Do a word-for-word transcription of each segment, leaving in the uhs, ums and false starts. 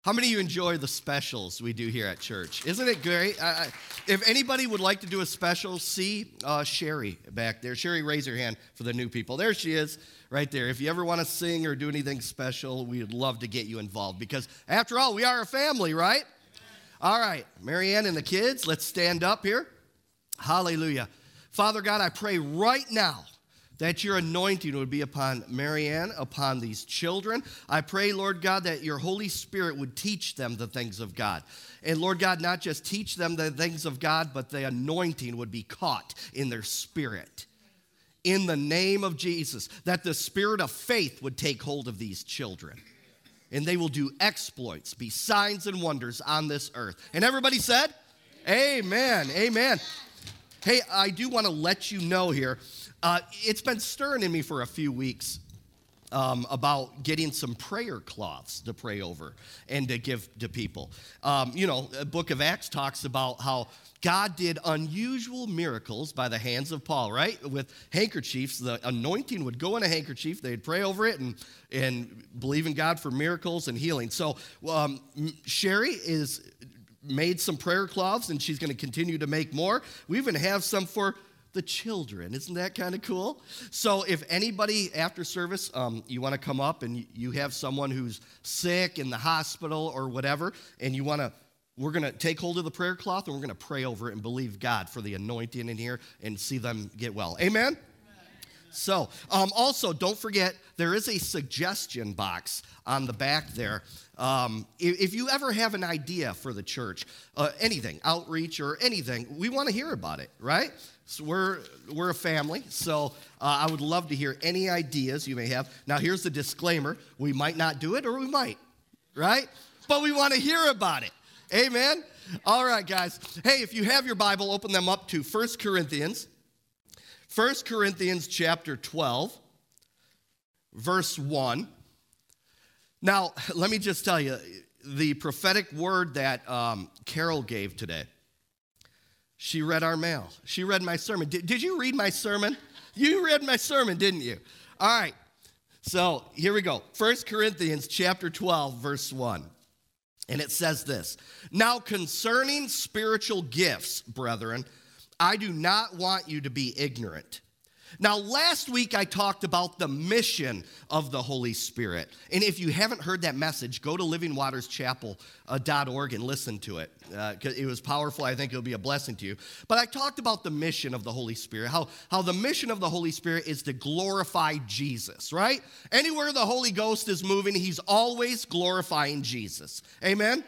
How many of you enjoy the specials we do here at church? Isn't it great? I, I, if anybody would like to do a special, see uh, Sherry back there. Sherry, raise your hand for the new people. There she is, right there. If you ever want to sing or do anything special, we would love to get you involved because, after all, we are a family, right? All right, Marianne and the kids, let's stand up here. Hallelujah. Father God, I pray right now that your anointing would be upon Marianne, upon these children. I pray, Lord God, that your Holy Spirit would teach them the things of God. And Lord God, not just teach them the things of God, but the anointing would be caught in their spirit. In the name of Jesus, that the spirit of faith would take hold of these children. And they will do exploits, be signs and wonders on this earth. And everybody said, amen, amen. Hey, I do want to let you know here, Uh, it's been stirring in me for a few weeks um, about getting some prayer cloths to pray over and to give to people. Um, you know, the book of Acts talks about how God did unusual miracles by the hands of Paul, right? With handkerchiefs, the anointing would go in a handkerchief. They'd pray over it and, and believe in God for miracles and healing. So um, Sherry is made some prayer cloths, and she's going to continue to make more. We even have some for the children. Isn't that kind of cool? So if anybody after service, um, you want to come up and you have someone who's sick in the hospital or whatever, and you want to, we're going to take hold of the prayer cloth and we're going to pray over it and believe God for the anointing in here and see them get well. Amen? So, um, also, don't forget, there is a suggestion box on the back there. Um, if, if you ever have an idea for the church, uh, anything, outreach or anything, we want to hear about it, right? So we're, we're a family, so uh, I would love to hear any ideas you may have. Now, here's the disclaimer. We might not do it or we might, right? But we want to hear about it. Amen? All right, guys. Hey, if you have your Bible, open them up to First Corinthians. First Corinthians chapter twelve, verse one. Now, let me just tell you, the prophetic word that um, Carol gave today, she read our mail. She read my sermon. Did, did you read my sermon? You read my sermon, didn't you? All right. So here we go. First Corinthians chapter twelve, verse one. And it says this. Now concerning spiritual gifts, brethren, I do not want you to be ignorant. Now, last week I talked about the mission of the Holy Spirit. And if you haven't heard that message, go to living waters chapel dot org and listen to it. Uh, it was powerful. I think it'll be a blessing to you. But I talked about the mission of the Holy Spirit, how, how the mission of the Holy Spirit is to glorify Jesus, right? Anywhere the Holy Ghost is moving, he's always glorifying Jesus. Amen?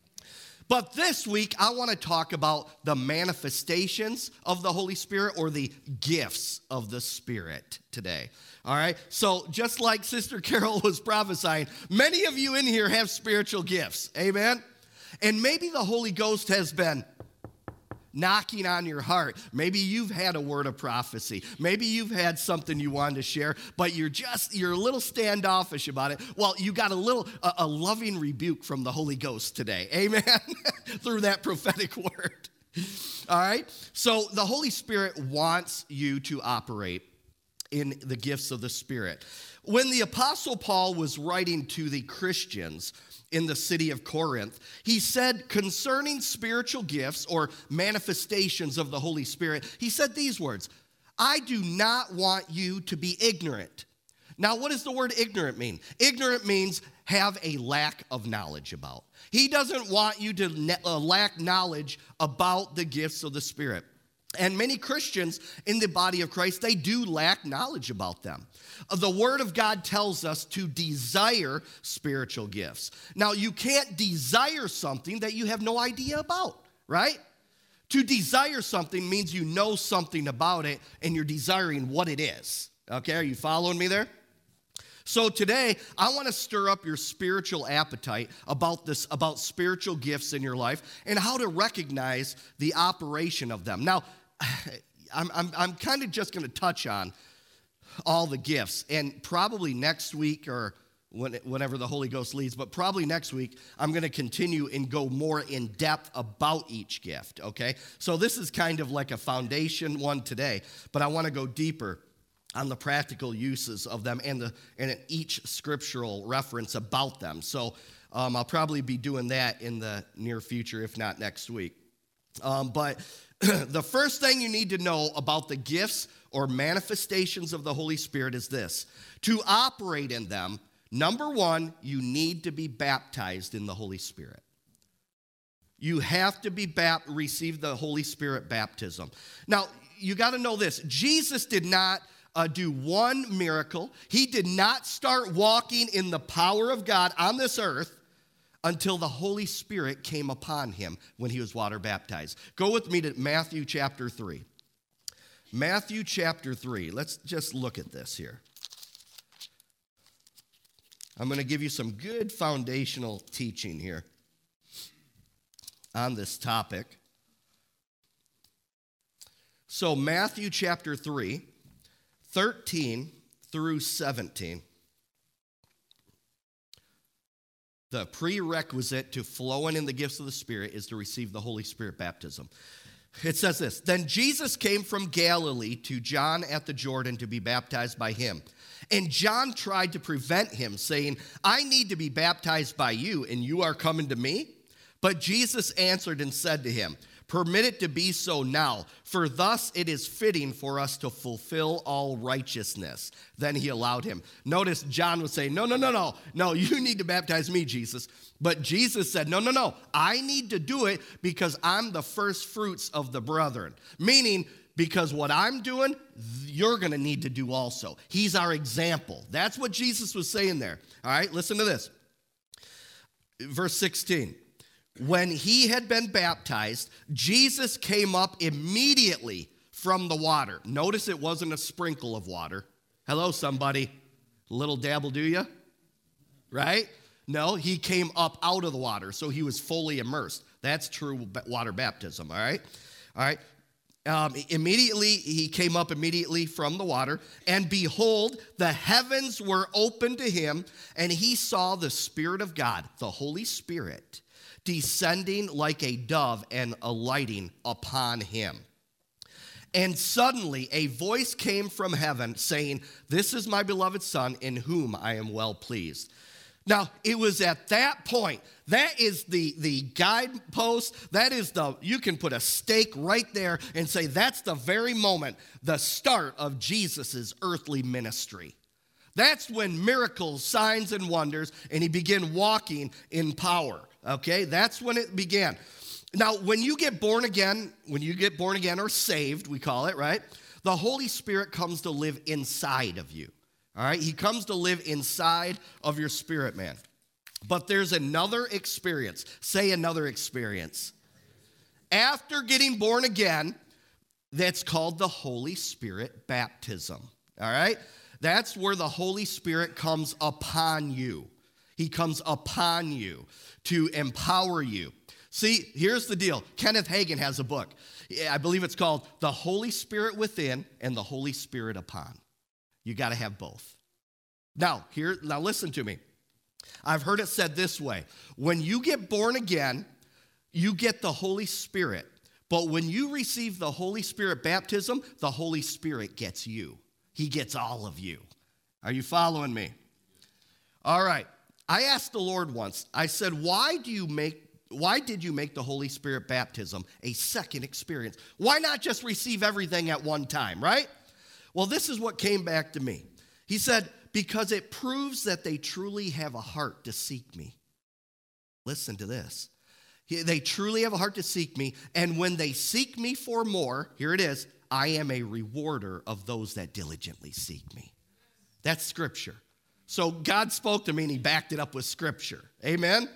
But this week, I want to talk about the manifestations of the Holy Spirit or the gifts of the Spirit today. All right? So just like Sister Carol was prophesying, many of you in here have spiritual gifts. Amen? And maybe the Holy Ghost has been knocking on your heart. Maybe you've had a word of prophecy. Maybe you've had something you wanted to share, but you're just, you're a little standoffish about it. Well, you got a little, a, a loving rebuke from the Holy Ghost today. Amen? Through that prophetic word. All right? So the Holy Spirit wants you to operate in the gifts of the Spirit. When the Apostle Paul was writing to the Christians in the city of Corinth, he said concerning spiritual gifts or manifestations of the Holy Spirit, he said these words, I do not want you to be ignorant. Now, what does the word ignorant mean? Ignorant means have a lack of knowledge about. He doesn't want you to ne- uh, lack knowledge about the gifts of the Spirit. And many Christians in the body of Christ, they do lack knowledge about them. The Word of God tells us to desire spiritual gifts. Now, you can't desire something that you have no idea about, right? To desire something means you know something about it and you're desiring what it is. Okay, are you following me there? So today, I want to stir up your spiritual appetite about this, about spiritual gifts in your life and how to recognize the operation of them. Now, I'm, I'm, I'm kind of just going to touch on all the gifts, and probably next week or when, whenever the Holy Ghost leads, but probably next week, I'm going to continue and go more in depth about each gift, okay? So this is kind of like a foundation one today, but I want to go deeper on the practical uses of them and, the, and each scriptural reference about them. So Um, I'll probably be doing that in the near future, if not next week. Um, but the first thing you need to know about the gifts or manifestations of the Holy Spirit is this. To operate in them, number one, you need to be baptized in the Holy Spirit. You have to be bap- receive the Holy Spirit baptism. Now, you got to know this. Jesus did not uh, do one miracle. He did not start walking in the power of God on this earth until the Holy Spirit came upon him when he was water baptized. Go with me to Matthew chapter three. Matthew chapter three. Let's just look at this here. I'm going to give you some good foundational teaching here on this topic. So Matthew chapter three, thirteen through seventeen. The prerequisite to flowing in the gifts of the Spirit is to receive the Holy Spirit baptism. It says this, "Then Jesus came from Galilee to John at the Jordan to be baptized by him. And John tried to prevent him, saying, 'I need to be baptized by you, and you are coming to me?' But Jesus answered and said to him, 'Permit it to be so now, for thus it is fitting for us to fulfill all righteousness.' Then he allowed him." Notice John was saying, no, no, no, no, no, you need to baptize me, Jesus. But Jesus said, no, no, no, I need to do it because I'm the first fruits of the brethren. Meaning, because what I'm doing, you're going to need to do also. He's our example. That's what Jesus was saying there. All right, listen to this. Verse sixteen. "When he had been baptized, Jesus came up immediately from the water." Notice it wasn't a sprinkle of water. Hello, somebody. A little dabble, do you? Right? No, he came up out of the water, so he was fully immersed. That's true water baptism, all right? All right. Um, immediately, he came up immediately from the water, and behold, the heavens were opened to him, and he saw the Spirit of God, the Holy Spirit, descending like a dove and alighting upon him. And suddenly a voice came from heaven saying, "This is my beloved Son, in whom I am well pleased." Now, it was at that point, that is the, the guidepost, that is the, you can put a stake right there and say that's the very moment, the start of Jesus' earthly ministry. That's when miracles, signs, and wonders, and he began walking in power. Okay, that's when it began. Now, when you get born again, when you get born again or saved, we call it, right? The Holy Spirit comes to live inside of you. All right, he comes to live inside of your spirit, man. But there's another experience. Say another experience. After getting born again, that's called the Holy Spirit baptism. All right? That's where the Holy Spirit comes upon you. He comes upon you to empower you. See, here's the deal. Kenneth Hagin has a book. I believe it's called The Holy Spirit Within and the Holy Spirit Upon. You got to have both. Now, here, now listen to me. I've heard it said this way. When you get born again, you get the Holy Spirit. But when you receive the Holy Spirit baptism, the Holy Spirit gets you. He gets all of you. Are you following me? All right. I asked the Lord once, I said, why do you make, why did you make the Holy Spirit baptism a second experience? Why not just receive everything at one time, right? Well, this is what came back to me. He said, because it proves that they truly have a heart to seek me. Listen to this. They truly have a heart to seek me, and when they seek me for more, here it is, I am a rewarder of those that diligently seek me. That's Scripture. So God spoke to me, and he backed it up with Scripture. Amen?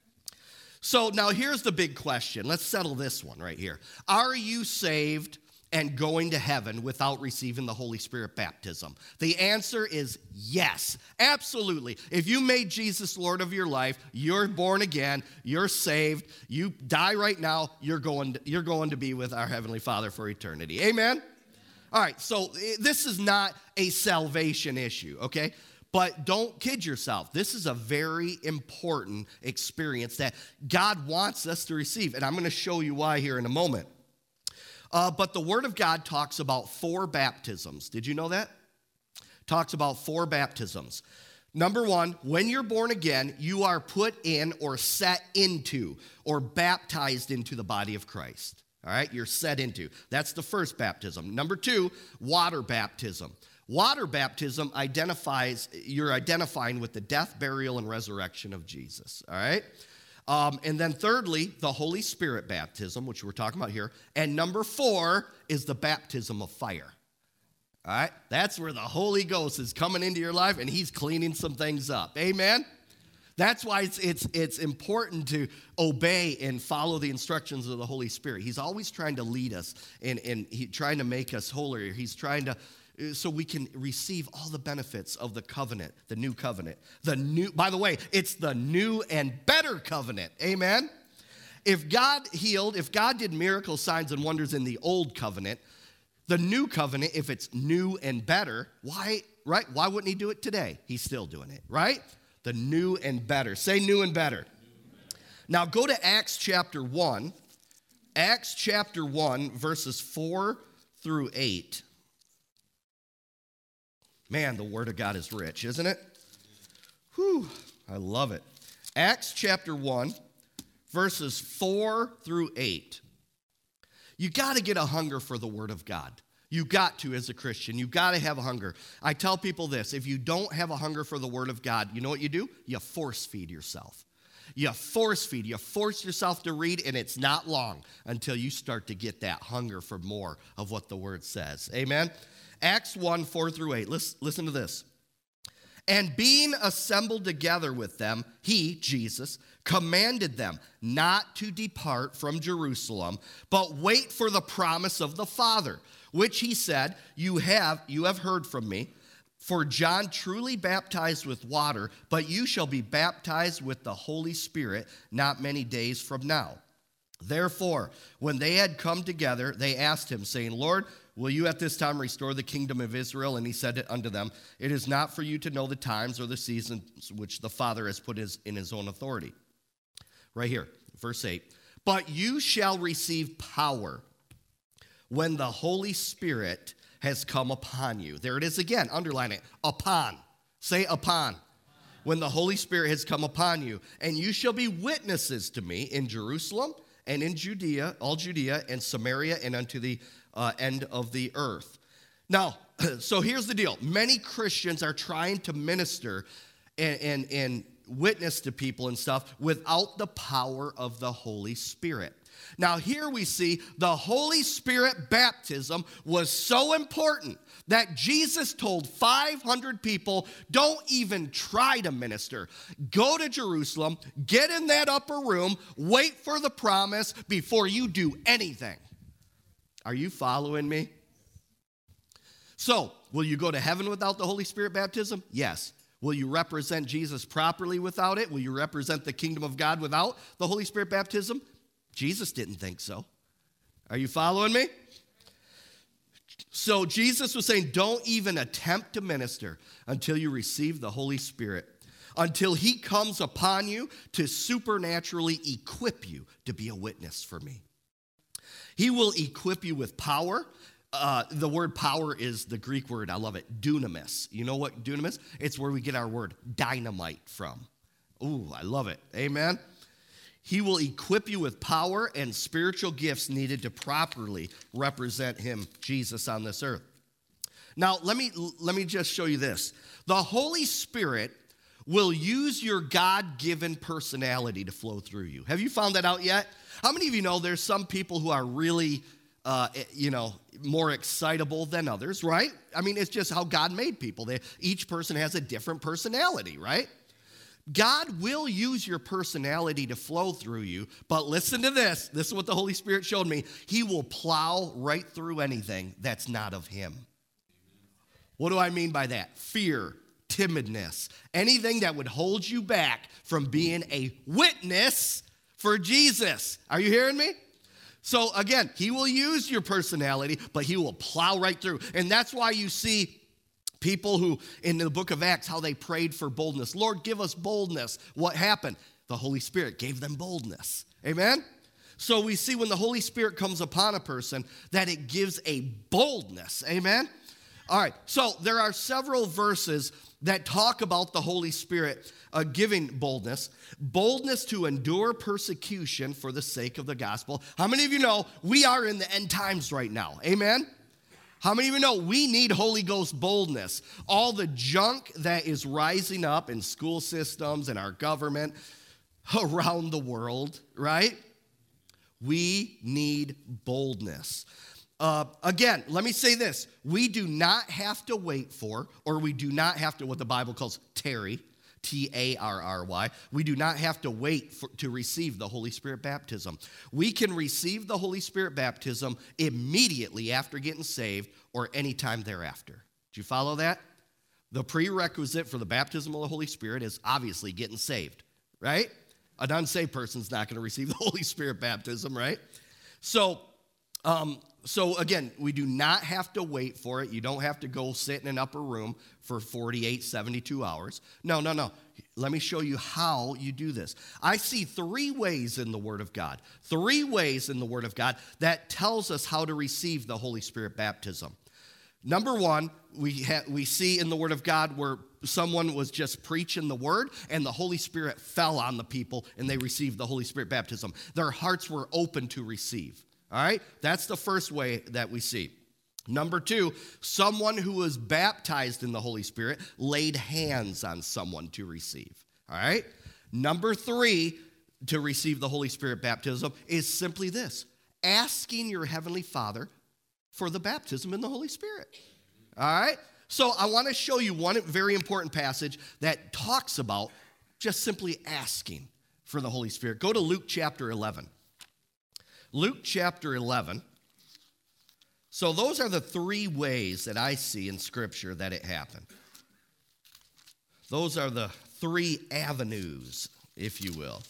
So now here's the big question. Let's settle this one right here. Are you saved and going to heaven without receiving the Holy Spirit baptism? The answer is yes, absolutely. If you made Jesus Lord of your life, you're born again, you're saved, you die right now, you're going to, you're going to be with our Heavenly Father for eternity. Amen? All right, so this is not a salvation issue, okay? But don't kid yourself. This is a very important experience that God wants us to receive, and I'm going to show you why here in a moment. Uh, but the Word of God talks about four baptisms. Did you know that? Talks about four baptisms. Number one, when you're born again, you are put in or set into or baptized into the body of Christ. All right, you're set into. That's the first baptism. Number two, water baptism. Water baptism identifies, you're identifying with the death, burial, and resurrection of Jesus. All right? Um, and then thirdly, the Holy Spirit baptism, which we're talking about here. And number four is the baptism of fire. All right? That's where the Holy Ghost is coming into your life and he's cleaning some things up. Amen? That's why it's, it's, it's important to obey and follow the instructions of the Holy Spirit. He's always trying to lead us and, and he, trying to make us holier. He's trying to, so we can receive all the benefits of the covenant, the new covenant. The new, by the way, it's the new and better covenant. Amen? If God healed, if God did miracles, signs, and wonders in the old covenant, the new covenant, if it's new and better, why, right? Why wouldn't he do it today? He's still doing it, right? The new and better. Say new and better. Now go to Acts chapter one. Acts chapter one, verses four through eight. Man, the word of God is rich, isn't it? Whew, I love it. Acts chapter one, verses four through eight. You got to get a hunger for the word of God. You got to as a Christian. You got to have a hunger. I tell people this, if you don't have a hunger for the word of God, you know what you do? You force feed yourself. You force feed. You force yourself to read, and it's not long until you start to get that hunger for more of what the word says. Amen? Acts one, four through eight. Listen, listen to this. And being assembled together with them, he, Jesus, commanded them not to depart from Jerusalem, but wait for the promise of the Father, which he said, you have, you have heard from me. For John truly baptized with water, but you shall be baptized with the Holy Spirit not many days from now. Therefore, when they had come together, they asked him, saying, Lord, will you at this time restore the kingdom of Israel? And he said unto them, it is not for you to know the times or the seasons which the Father has put his, in his own authority. Right here, verse eight. But you shall receive power when the Holy Spirit has come upon you. There it is again, underline it, upon. Say upon. When the Holy Spirit has come upon you, and you shall be witnesses to me in Jerusalem and in Judea, all Judea and Samaria and unto the uh, end of the earth. Now, so here's the deal. Many Christians are trying to minister and, and, and witness to people and stuff without the power of the Holy Spirit. Now, here we see the Holy Spirit baptism was so important that Jesus told five hundred people, don't even try to minister. Go to Jerusalem, get in that upper room, wait for the promise before you do anything. Are you following me? So, will you go to heaven without the Holy Spirit baptism? Yes. Will you represent Jesus properly without it? Will you represent the kingdom of God without the Holy Spirit baptism? Jesus didn't think so. Are you following me? So Jesus was saying, don't even attempt to minister until you receive the Holy Spirit, until he comes upon you to supernaturally equip you to be a witness for me. He will equip you with power. Uh, the word power is the Greek word, I love it, dunamis. You know what dunamis? It's where we get our word dynamite from. Ooh, I love it. Amen? He will equip you with power and spiritual gifts needed to properly represent him, Jesus, on this earth. Now, let me, let me just show you this. The Holy Spirit will use your God-given personality to flow through you. Have you found that out yet? How many of you know there's some people who are really, uh, you know, more excitable than others, right? I mean, it's just how God made people. They, each person has a different personality, right? God will use your personality to flow through you, but listen to this. This is what the Holy Spirit showed me. He will plow right through anything that's not of him. What do I mean by that? Fear, timidness, anything that would hold you back from being a witness for Jesus. Are you hearing me? So again, he will use your personality, but he will plow right through. And that's why you see people who, in the book of Acts, how they prayed for boldness. Lord, give us boldness. What happened? The Holy Spirit gave them boldness. Amen? So we see when the Holy Spirit comes upon a person that it gives a boldness. Amen? All right, so there are several verses that talk about the Holy Spirit uh, giving boldness, boldness to endure persecution for the sake of the gospel. How many of you know we are in the end times right now? Amen? How many of you know we need Holy Ghost boldness? All the junk that is rising up in school systems and our government around the world, right? We need boldness. Uh, again, let me say this. We do not have to wait for, or we do not have to, what the Bible calls tarry, T A R R Y. We do not have to wait for, to receive the Holy Spirit baptism. We can receive the Holy Spirit baptism immediately after getting saved or anytime thereafter. Do you follow that? The prerequisite for the baptism of the Holy Spirit is obviously getting saved, right? An unsaved person's not going to receive the Holy Spirit baptism, right? So, um, so again, we do not have to wait for it. You don't have to go sit in an upper room for forty-eight, seventy-two hours. No, no, no. Let me show you how you do this. I see three ways in the Word of God, three ways in the Word of God that tells us how to receive the Holy Spirit baptism. Number one, we ha- we see in the Word of God where someone was just preaching the Word and the Holy Spirit fell on the people and they received the Holy Spirit baptism. Their hearts were open to receive. All right? That's the first way that we see. Number two, someone who was baptized in the Holy Spirit laid hands on someone to receive. All right? Number three, to receive the Holy Spirit baptism is simply this: asking your Heavenly Father for the baptism in the Holy Spirit. All right? So I want to show you one very important passage that talks about just simply asking for the Holy Spirit. Go to Luke chapter eleven. Luke chapter eleven. So those are the three ways that I see in Scripture that it happened. Those are the three avenues, if you will.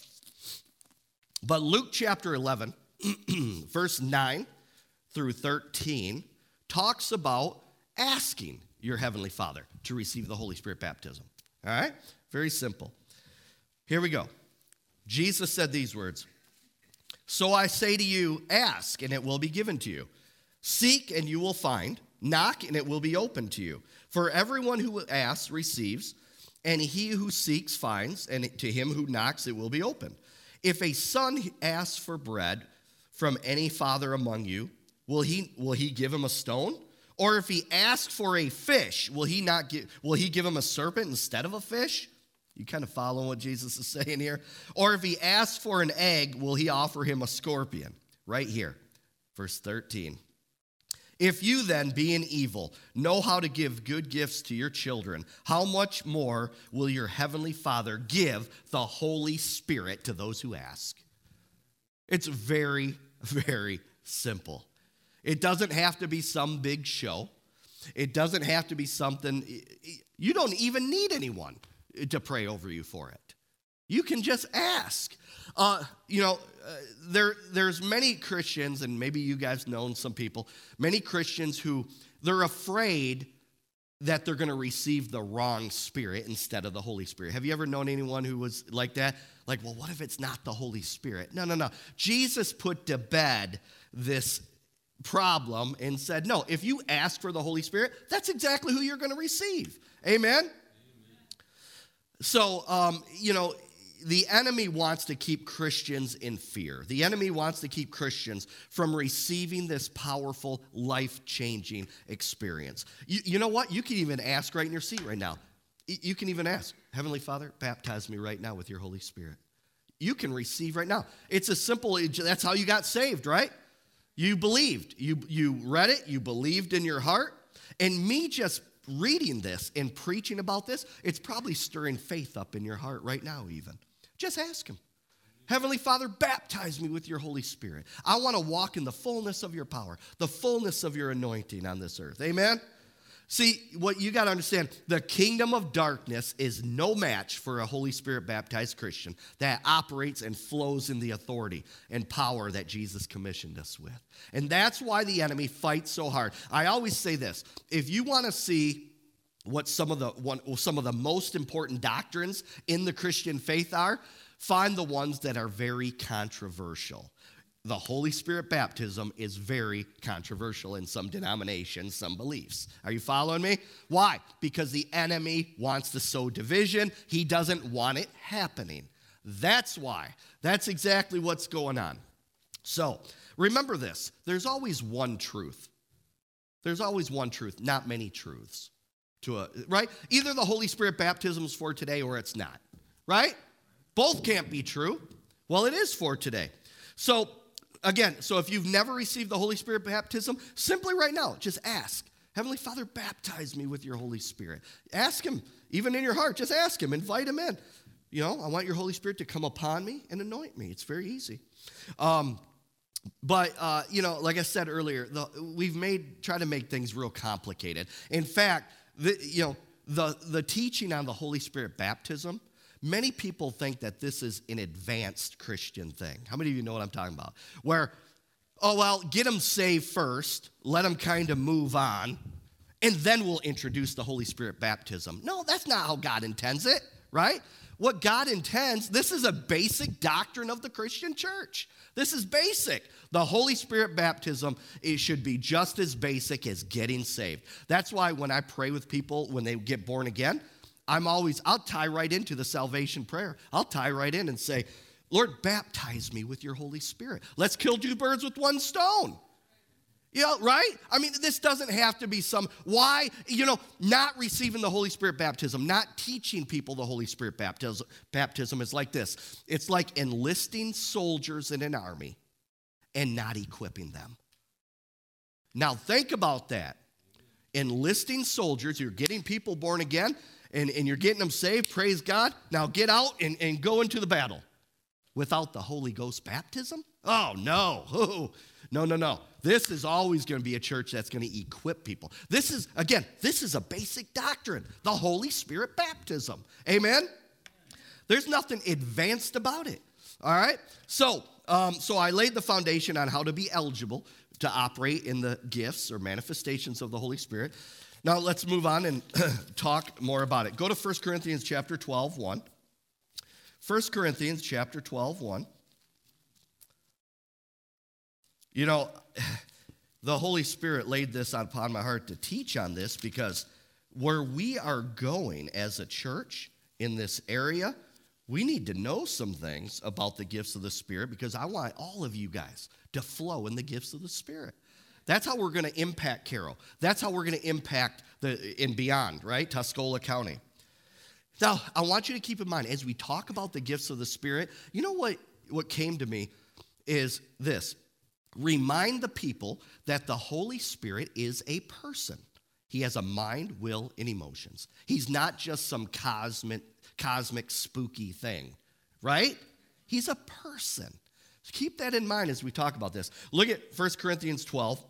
But Luke chapter eleven, verse nine through thirteen, talks about asking your Heavenly Father to receive the Holy Spirit baptism. All right? Very simple. Here we go. Jesus said these words: "So I say to you, ask, and it will be given to you. Seek, and you will find. Knock, and it will be opened to you. For everyone who asks receives, and he who seeks finds, and to him who knocks it will be opened. If a son asks for bread from any father among you, will he will he give him a stone? Or if he asks for a fish, will he not give will he give him a serpent instead of a fish?" You kind of follow what Jesus is saying here? "Or if he asks for an egg, will he offer him a scorpion?" Right here, verse thirteen. "If you then, being evil, know how to give good gifts to your children, how much more will your heavenly Father give the Holy Spirit to those who ask?" It's very, very simple. It doesn't have to be some big show. It doesn't have to be something, you don't even need anyone to pray over you for it. You can just ask. Uh, you know, uh, there there's many Christians, and maybe you guys know some people, many Christians who they're afraid that they're going to receive the wrong Spirit instead of the Holy Spirit. Have you ever known anyone who was like that? Like, well, what if it's not the Holy Spirit? No, no, no. Jesus put to bed this problem and said, no, if you ask for the Holy Spirit, that's exactly who you're going to receive. Amen? Amen. So, um, you know, the enemy wants to keep Christians in fear. The enemy wants to keep Christians from receiving this powerful, life-changing experience. You, you know what? You can even ask right in your seat right now. You can even ask, "Heavenly Father, baptize me right now with your Holy Spirit." You can receive right now. It's as simple, that's how you got saved, right? You believed. You, you read it. You believed in your heart. And me just reading this and preaching about this, it's probably stirring faith up in your heart right now even. Just ask him. "Heavenly Father, baptize me with your Holy Spirit. I want to walk in the fullness of your power, the fullness of your anointing on this earth." Amen? See, what you got to understand, the kingdom of darkness is no match for a Holy Spirit baptized Christian that operates and flows in the authority and power that Jesus commissioned us with. And that's why the enemy fights so hard. I always say this: if you want to see what some of the one, some of the most important doctrines in the Christian faith are, find the ones that are very controversial. the Holy Spirit baptism is very controversial in some denominations, some beliefs. Are you following me? Why? Because the enemy wants to sow division. He doesn't want it happening. That's why. That's exactly what's going on. So, remember this. There's always one truth. There's always one truth, not many truths. To a, right? Either the Holy Spirit baptism is for today or it's not. Right? Both can't be true. Well, it is for today. So, again, so if you've never received the Holy Spirit baptism, simply right now, just ask. Heavenly Father, baptize me with your Holy Spirit. Ask him, even in your heart, just ask him, invite him in. You know, I want your Holy Spirit to come upon me and anoint me. It's very easy. Um, but, uh, you know, like I said earlier, the, we've made, try to make things real complicated. In fact, the, you know, the, the teaching on the Holy Spirit baptism, many people think that this is an advanced Christian thing. How many of you know what I'm talking about? Where, oh, well, get them saved first, let them kind of move on, and then we'll introduce the Holy Spirit baptism. No, that's not how God intends it, right? What God intends, this is a basic doctrine of the Christian church. This is basic. The Holy Spirit baptism, it should be just as basic as getting saved. That's why when I pray with people when they get born again, I'm always, I'll tie right into the salvation prayer. I'll tie right in and say, Lord, baptize me with your Holy Spirit. Let's kill two birds with one stone. You know, right? I mean, this doesn't have to be some, why, you know, not receiving the Holy Spirit baptism, not teaching people the Holy Spirit baptism, baptism is like this. It's like enlisting soldiers in an army and not equipping them. Now, think about that. Enlisting soldiers, you're getting people born again, and, and you're getting them saved, praise God. Now get out and, and go into the battle. Without the Holy Ghost baptism? Oh, no. Oh, no, no, no. This is always going to be a church that's going to equip people. This is, again, this is a basic doctrine, the Holy Spirit baptism. Amen? There's nothing advanced about it. All right? So, um, so I laid the foundation on how to be eligible to operate in the gifts or manifestations of the Holy Spirit. Now let's move on and talk more about it. Go to First Corinthians chapter twelve, one. First Corinthians chapter twelve, one. You know, the Holy Spirit laid this upon my heart to teach on this because where we are going as a church in this area, we need to know some things about the gifts of the Spirit because I want all of you guys to flow in the gifts of the Spirit. That's how we're going to impact Carroll. That's how we're going to impact the and beyond, right? Tuscola County. Now, I want you to keep in mind, as we talk about the gifts of the Spirit, you know what, what came to me is this. Remind the people that the Holy Spirit is a person. He has a mind, will, and emotions. He's not just some cosmic, cosmic spooky thing, right? He's a person. So keep that in mind as we talk about this. Look at First Corinthians twelve,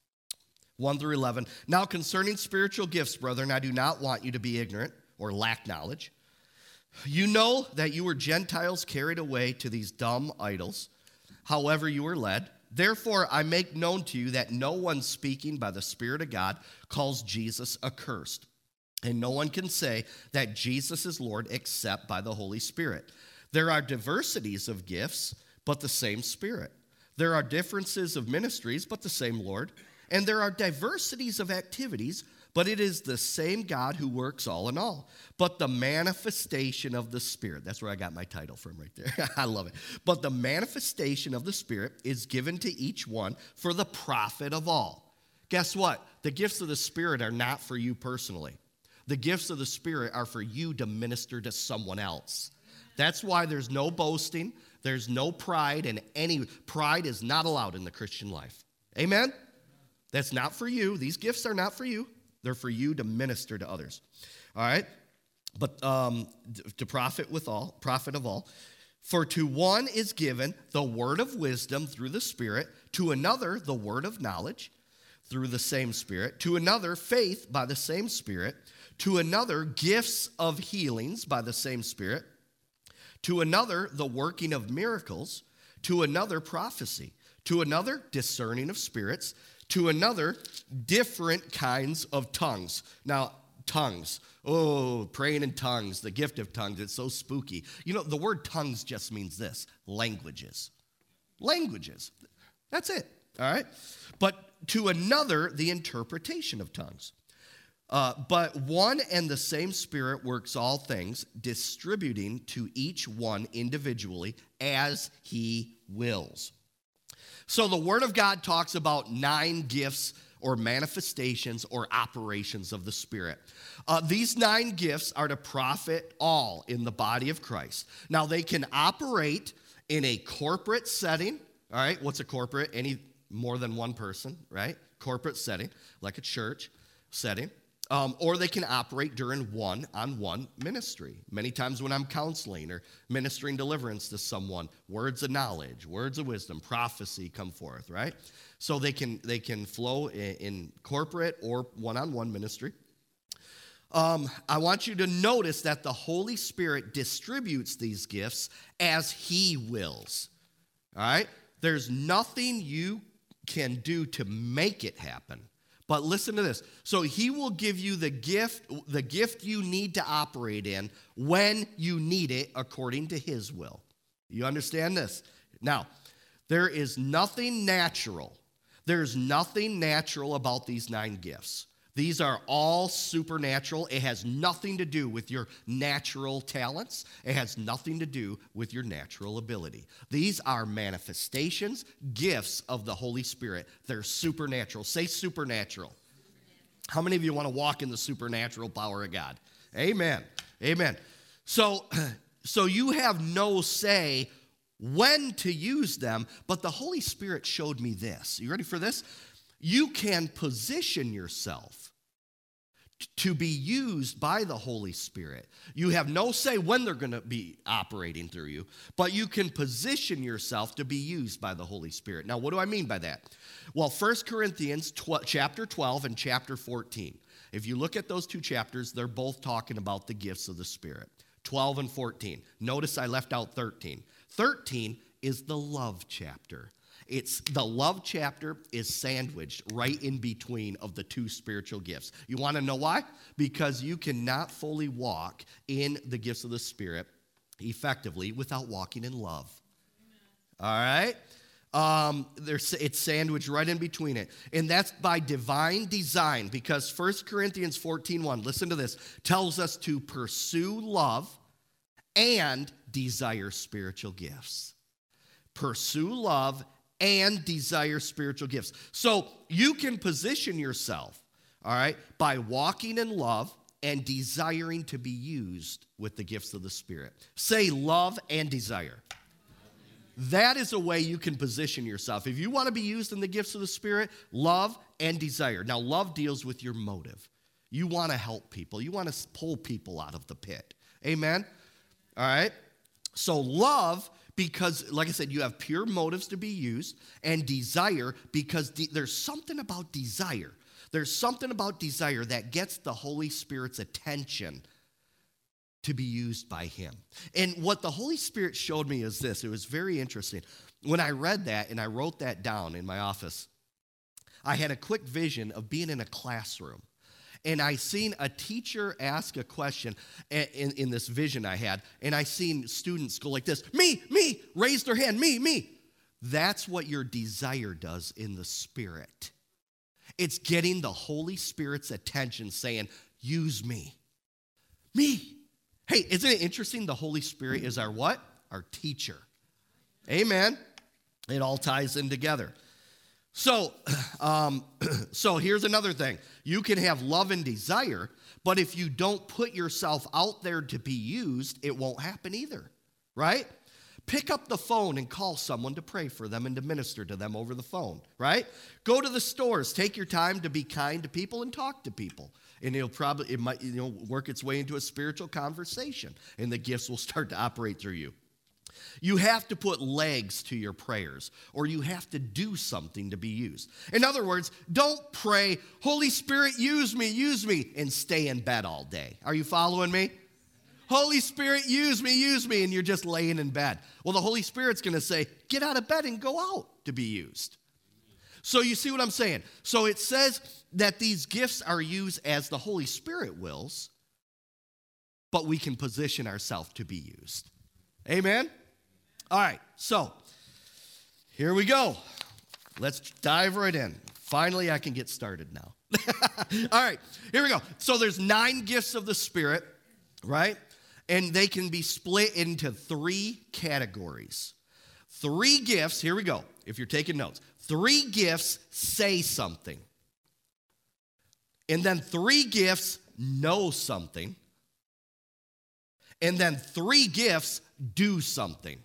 one through eleven. Now concerning spiritual gifts, brethren, I do not want you to be ignorant or lack knowledge. You know that you were Gentiles carried away to these dumb idols, however you were led. Therefore, I make known to you that no one speaking by the Spirit of God calls Jesus accursed. And no one can say that Jesus is Lord except by the Holy Spirit. There are diversities of gifts, but the same Spirit. There are differences of ministries, but the same Lord. And there are diversities of activities, but it is the same God who works all in all. But the manifestation of the Spirit, that's where I got my title from right there. I love it. But the manifestation of the Spirit is given to each one for the profit of all. Guess what? The gifts of the Spirit are not for you personally. The gifts of the Spirit are for you to minister to someone else. That's why there's no boasting. There's no pride, and any pride is not allowed in the Christian life. Amen? That's not for you. These gifts are not for you. They're for you to minister to others. All right? But um, to profit with all, profit of all. For to one is given the word of wisdom through the Spirit, to another the word of knowledge through the same Spirit, to another faith by the same Spirit, to another gifts of healings by the same Spirit, to another the working of miracles, to another prophecy, to another discerning of spirits, to another different kinds of tongues. Now, tongues. Oh, praying in tongues, the gift of tongues. It's so spooky. You know, the word tongues just means this, languages. languages. That's it, all right? But to another, the interpretation of tongues. Uh, but one and the same Spirit works all things, distributing to each one individually as he wills. So the Word of God talks about nine gifts or manifestations or operations of the Spirit. Uh, these nine gifts are to profit all in the body of Christ. Now, they can operate in a corporate setting, all right? What's a corporate? Any more than one person, right? Corporate setting, like a church setting. Um, or they can operate during one-on-one ministry. Many times when I'm counseling or ministering deliverance to someone, words of knowledge, words of wisdom, prophecy come forth, right? So they can they can flow in, in corporate or one-on-one ministry. Um, I want you to notice that the Holy Spirit distributes these gifts as He wills, all right? There's nothing you can do to make it happen. But listen to this. So He will give you the gift, the gift you need to operate in when you need it according to His will. You understand this? Now, there is nothing natural. There's nothing natural about these nine gifts. These are all supernatural. It has nothing to do with your natural talents. It has nothing to do with your natural ability. These are manifestations, gifts of the Holy Spirit. They're supernatural. Say supernatural. How many of you want to walk in the supernatural power of God? Amen. Amen. So, so you have no say when to use them, but the Holy Spirit showed me this. You ready for this? You can position yourself to be used by the Holy Spirit. You have no say when they're going to be operating through you, but you can position yourself to be used by the Holy Spirit. Now, what do I mean by that? Well, First Corinthians chapter twelve and chapter fourteen. If you look at those two chapters, they're both talking about the gifts of the Spirit. twelve and fourteen. Notice I left out thirteen. thirteen is the love chapter. It's the love chapter is sandwiched right in between of the two spiritual gifts. You want to know why? Because you cannot fully walk in the gifts of the Spirit effectively without walking in love. Amen. All right? Um, there's, it's sandwiched right in between it. And that's by divine design, because First Corinthians fourteen one, listen to this, tells us to pursue love and desire spiritual gifts. Pursue love and desire spiritual gifts. So you can position yourself, all right, by walking in love and desiring to be used with the gifts of the Spirit. Say love and desire. That is a way you can position yourself. If you want to be used in the gifts of the Spirit, love and desire. Now, love deals with your motive. You want to help people. You want to pull people out of the pit. Amen? All right? So love, because, like I said, you have pure motives to be used, and desire, because de- there's something about desire. There's something about desire that gets the Holy Spirit's attention to be used by Him. And what the Holy Spirit showed me is this. It was very interesting. When I read that and I wrote that down in my office, I had a quick vision of being in a classroom. And I seen a teacher ask a question in, in this vision I had, and I seen students go like this, me, me, raise their hand, me, me. That's what your desire does in the Spirit. It's getting the Holy Spirit's attention, saying, use me, me. Hey, isn't it interesting? The Holy Spirit is our what? Our teacher. Amen. It all ties in together. So, um, so here's another thing. You can have love and desire, but if you don't put yourself out there to be used, it won't happen either, right? Pick up the phone and call someone to pray for them and to minister to them over the phone, right? Go to the stores. Take your time to be kind to people and talk to people. And it'll probably, it might, you know, work its way into a spiritual conversation, and the gifts will start to operate through you. You have to put legs to your prayers, or you have to do something to be used. In other words, don't pray, Holy Spirit, use me, use me, and stay in bed all day. Are you following me? Holy Spirit, use me, use me, and you're just laying in bed. Well, the Holy Spirit's going to say, get out of bed and go out to be used. So you see what I'm saying? So it says that these gifts are used as the Holy Spirit wills, but we can position ourselves to be used. Amen? All right, so Here we go. Let's dive right in. Finally, I can get started now. All right, here we go. So there's nine gifts of the Spirit, right? And they can be split into three categories. Three gifts, here we go, if you're taking notes. Three gifts say something. And then three gifts know something. And then three gifts do something.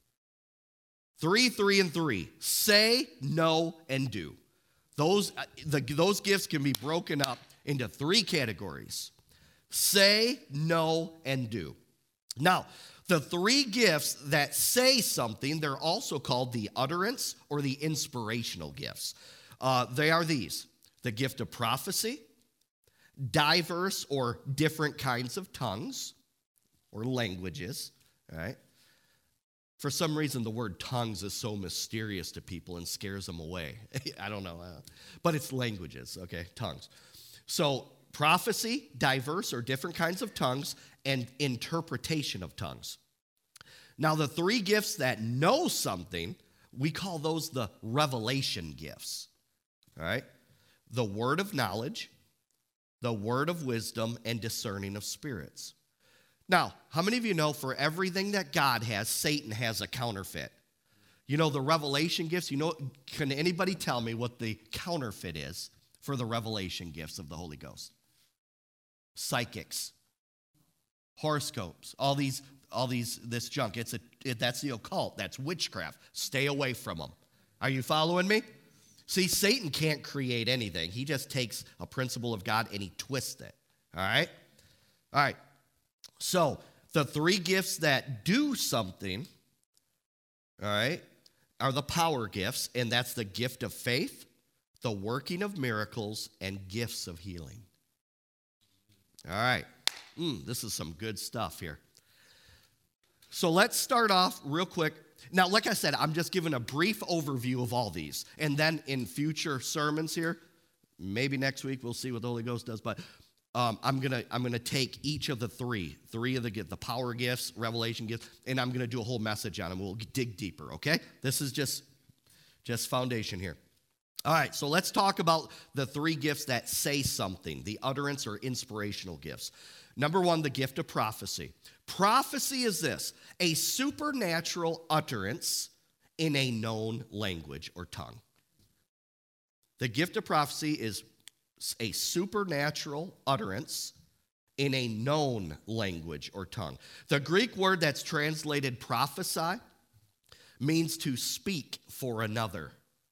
Three, three, and three. Say, know, and do. Those, the, those gifts can be broken up into three categories. Say, know, and do. Now, the three gifts that say something, they're also called the utterance or the inspirational gifts. Uh, they are these: the gift of prophecy, diverse or different kinds of tongues or languages, all right? For some reason, the word tongues is so mysterious to people and scares them away. I don't know. Uh, but it's languages, okay? Tongues. So prophecy, diverse or different kinds of tongues, and interpretation of tongues. Now, the three gifts that know something, we call those the revelation gifts, all right? The word of knowledge, the word of wisdom, and discerning of spirits. Now, how many of you know for everything that God has, Satan has a counterfeit? You know the revelation gifts? You know, can anybody tell me what the counterfeit is for the revelation gifts of the Holy Ghost? Psychics, horoscopes, all these, all these, this junk. It's a, it, that's the occult. That's witchcraft. Stay away from them. Are you following me? See, Satan can't create anything. He just takes a principle of God and he twists it. All right? All right. So, the three gifts that do something, all right, are the power gifts, and that's the gift of faith, the working of miracles, and gifts of healing. All right. Mm, this is some good stuff here. So, let's start off real quick. Now, like I said, I'm just giving a brief overview of all these, and then in future sermons here, maybe next week we'll see what the Holy Ghost does, but Um, I'm gonna I'm gonna take each of the three, three of the the power gifts, revelation gifts, and I'm gonna do a whole message on them. We'll dig deeper, okay? This is just just foundation here. All right, so let's talk about the three gifts that say something, the utterance or inspirational gifts. Number one, the gift of prophecy. Prophecy is this: a supernatural utterance in a known language or tongue. The gift of prophecy is a supernatural utterance in a known language or tongue. The Greek word that's translated prophesy means to speak for another.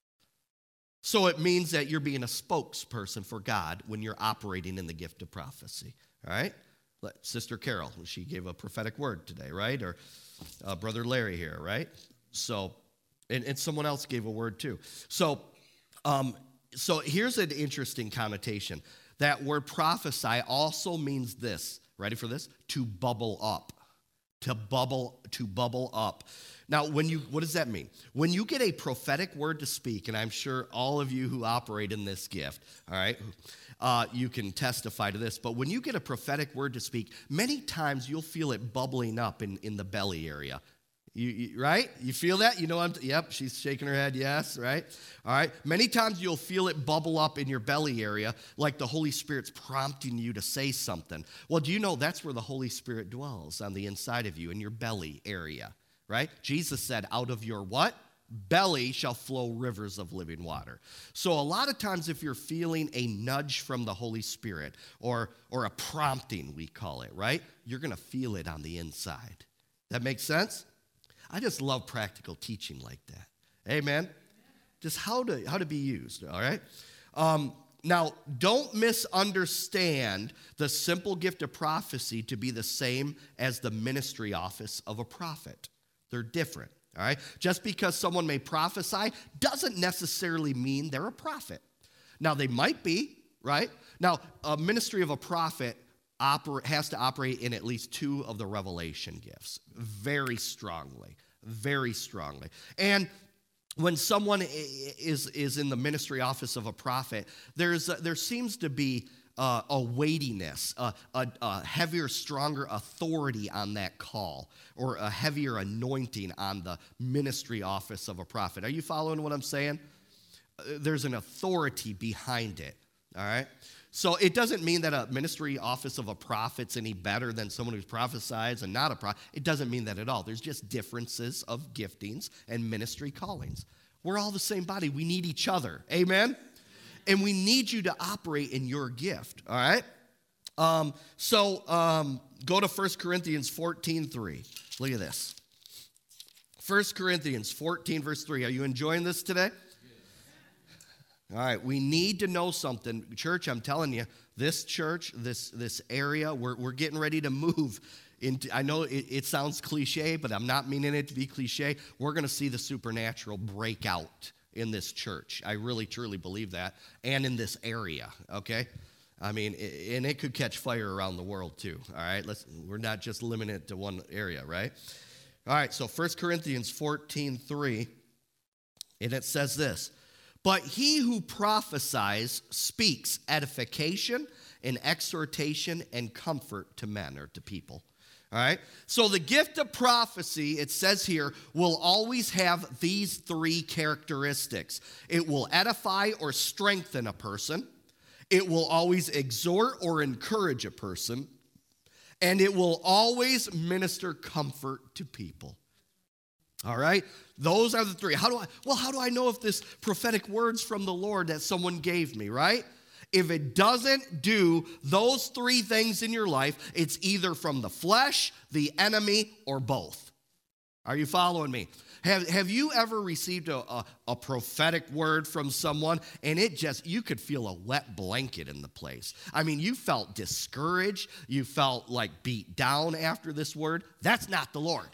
So it means that you're being a spokesperson for God when you're operating in the gift of prophecy, all right? Sister Carol, she gave a prophetic word today, right? Or uh, Brother Larry here, right? So, and, and someone else gave a word too. So, um, So here's an interesting connotation. That word prophesy also means this. Ready for this? To bubble up. To bubble, to bubble up. Now, when you, what does that mean? When you get a prophetic word to speak, and I'm sure all of you who operate in this gift, all right, uh, you can testify to this, but when you get a prophetic word to speak, many times you'll feel it bubbling up in, in the belly area. You, you, right? You feel that? You know, I'm, yep, she's shaking her head, yes, right? All right. Many times you'll feel it bubble up in your belly area like the Holy Spirit's prompting you to say something. Well, do you know that's where the Holy Spirit dwells, on the inside of you, in your belly area, right? Jesus said, out of your what? Belly shall flow rivers of living water. So a lot of times if you're feeling a nudge from the Holy Spirit, or, or a prompting, we call it, right? You're going to feel it on the inside. That makes sense? I just love practical teaching like that. Amen? Just how to how to be used, all right? Um, now, don't misunderstand the simple gift of prophecy to be the same as the ministry office of a prophet. They're different, all right? Just because someone may prophesy doesn't necessarily mean they're a prophet. Now, they might be, right? Now, a ministry of a prophet Oper- has to operate in at least two of the revelation gifts very strongly, very strongly. And when someone is, is in the ministry office of a prophet, there's a, there seems to be uh, a weightiness, a, a, a heavier, stronger authority on that call, or a heavier anointing on the ministry office of a prophet. Are you following what I'm saying? Uh, there's an authority behind it, all right? So it doesn't mean that a ministry office of a prophet's any better than someone who prophesies and not a prophet. It doesn't mean that at all. There's just differences of giftings and ministry callings. We're all the same body. We need each other. Amen? And we need you to operate in your gift, all right? Um, so um, go to First Corinthians fourteen three. Look at this. First Corinthians fourteen, verse three. Are you enjoying this today? All right, we need to know something. Church, I'm telling you, this church, this, this area, we're, we're getting ready to move into, I know it, it sounds cliche, but I'm not meaning it to be cliche. We're going to see the supernatural break out in this church. I really, truly believe that, and in this area, okay? I mean, and it could catch fire around the world too, all right? Let's, we're not just limited to one area, right? All right, so First Corinthians fourteen three, and it says this, but he who prophesies speaks edification and exhortation and comfort to men or to people. All right? So the gift of prophecy, it says here, will always have these three characteristics. It will edify or strengthen a person. It will always exhort or encourage a person. And it will always minister comfort to people. All right? Those are the three. How do I, well, how do I know if this prophetic word's from the Lord that someone gave me, right? If it doesn't do those three things in your life, it's either from the flesh, the enemy, or both. Are you following me? Have, have you ever received a, a, a prophetic word from someone and it just, you could feel a wet blanket in the place? I mean, you felt discouraged. You felt like beat down after this word. That's not the Lord.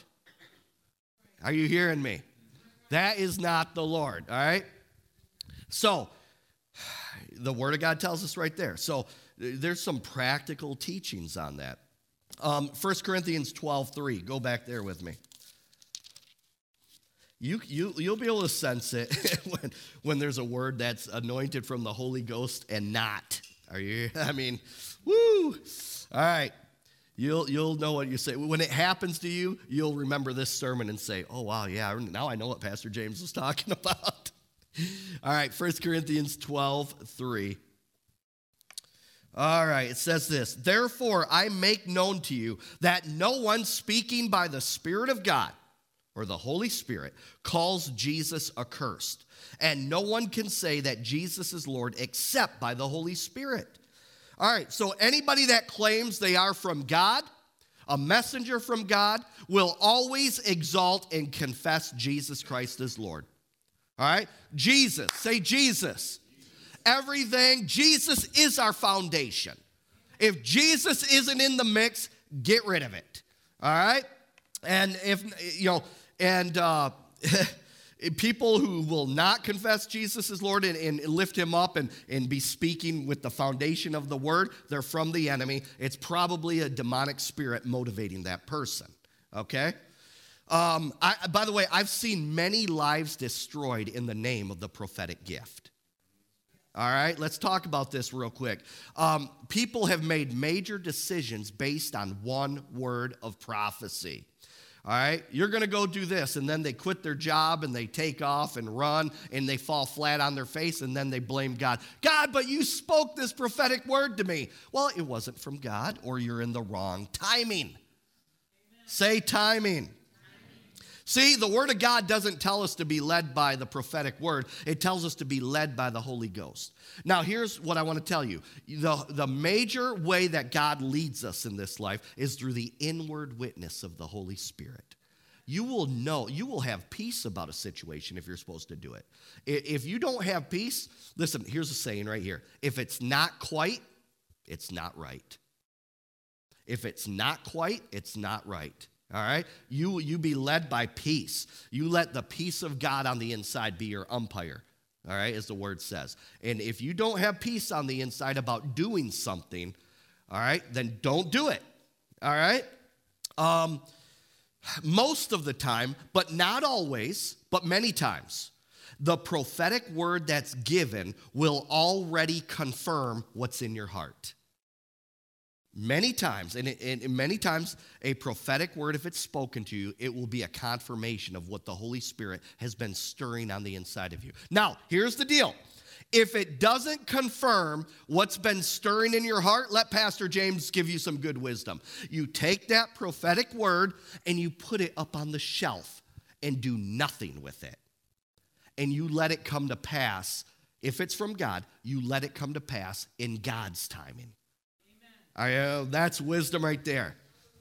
Are you hearing me? That is not the Lord, all right? So, the Word of God tells us right there. So, there's some practical teachings on that. Um, First Corinthians twelve three. Go back there with me. You, you, you'll be able to sense it when, when there's a word that's anointed from the Holy Ghost and not. Are you? I mean, woo! All right. You'll, you'll know what you say. When it happens to you, you'll remember this sermon and say, oh, wow, yeah, now I know what Pastor James was talking about. All right, First Corinthians twelve three. All right, it says this, therefore I make known to you that no one speaking by the Spirit of God or the Holy Spirit calls Jesus accursed, and no one can say that Jesus is Lord except by the Holy Spirit. All right, so anybody that claims they are from God, a messenger from God, will always exalt and confess Jesus Christ as Lord. All right? Jesus. Say Jesus. Jesus. Everything. Jesus is our foundation. If Jesus isn't in the mix, get rid of it. All right? And if, you know, and uh, people who will not confess Jesus as Lord and, and lift him up and, and be speaking with the foundation of the word, they're from the enemy. It's probably a demonic spirit motivating that person. Okay? Um, I, by the way, I've seen many lives destroyed in the name of the prophetic gift. All right, let's talk about this real quick. Um, people have made major decisions based on one word of prophecy. All right, you're going to go do this, and then they quit their job, and they take off and run, and they fall flat on their face, and then they blame God. God, but you spoke this prophetic word to me. Well, it wasn't from God, or you're in the wrong timing. Amen. Say timing. See, the Word of God doesn't tell us to be led by the prophetic word. It tells us to be led by the Holy Ghost. Now, here's what I want to tell you. The, the major way that God leads us in this life is through the inward witness of the Holy Spirit. You will know, you will have peace about a situation if you're supposed to do it. If you don't have peace, listen, here's a saying right here. If it's not quite, it's not right. If it's not quite, it's not right. All right? You, you be led by peace. You let the peace of God on the inside be your umpire, all right, as the word says. And if you don't have peace on the inside about doing something, all right, then don't do it, all right? Um, most of the time, but not always, but many times, the prophetic word that's given will already confirm what's in your heart. Many times, and, and many times, a prophetic word, if it's spoken to you, it will be a confirmation of what the Holy Spirit has been stirring on the inside of you. Now, here's the deal. If it doesn't confirm what's been stirring in your heart, let Pastor James give you some good wisdom. You take that prophetic word and you put it up on the shelf and do nothing with it. And you let it come to pass. If it's from God, you let it come to pass in God's timing. I, uh, that's wisdom right there.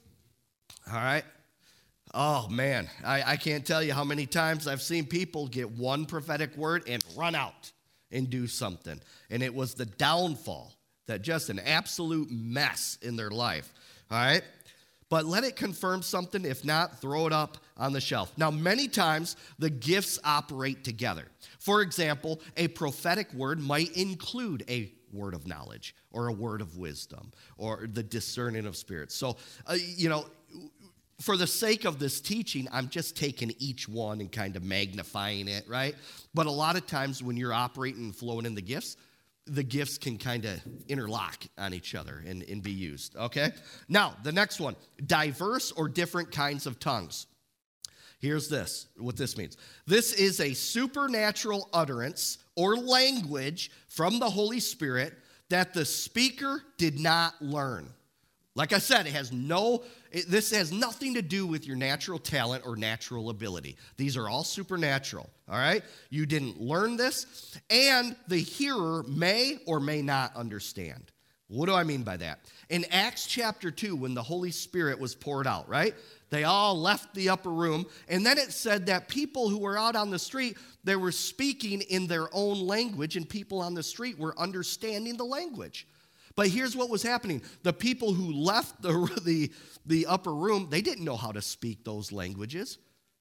All right? Oh, man. I, I can't tell you how many times I've seen people get one prophetic word and run out and do something. And it was the downfall, that just an absolute mess in their life. All right? But let it confirm something. If not, throw it up on the shelf. Now, many times the gifts operate together. For example, a prophetic word might include a word of knowledge or a word of wisdom or the discerning of spirits. So, uh, you know, for the sake of this teaching, I'm just taking each one and kind of magnifying it, right? But a lot of times when you're operating and flowing in the gifts, the gifts can kind of interlock on each other and, and be used, okay? Now, the next one, diverse or different kinds of tongues. Here's this, what this means. This is a supernatural utterance or language from the Holy Spirit that the speaker did not learn. Like I said, it has no, it, this has nothing to do with your natural talent or natural ability. These are all supernatural, all right? You didn't learn this, and the hearer may or may not understand. What do I mean by that? In Acts chapter two, when the Holy Spirit was poured out, right? They all left the upper room, and then it said that people who were out on the street, they were speaking in their own language, and people on the street were understanding the language. But here's what was happening. The people who left the, the, the upper room, they didn't know how to speak those languages.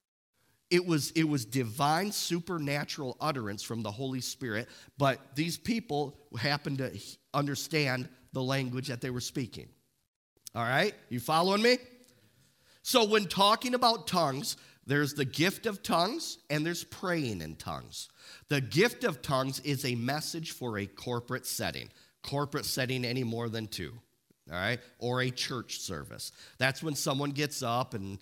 It was, it was divine, supernatural utterance from the Holy Spirit, but these people happened to understand the language that they were speaking. All right? You following me? So when talking about tongues, there's the gift of tongues and there's praying in tongues. The gift of tongues is a message for a corporate setting. Corporate setting any more than two, all right? Or a church service. That's when someone gets up and,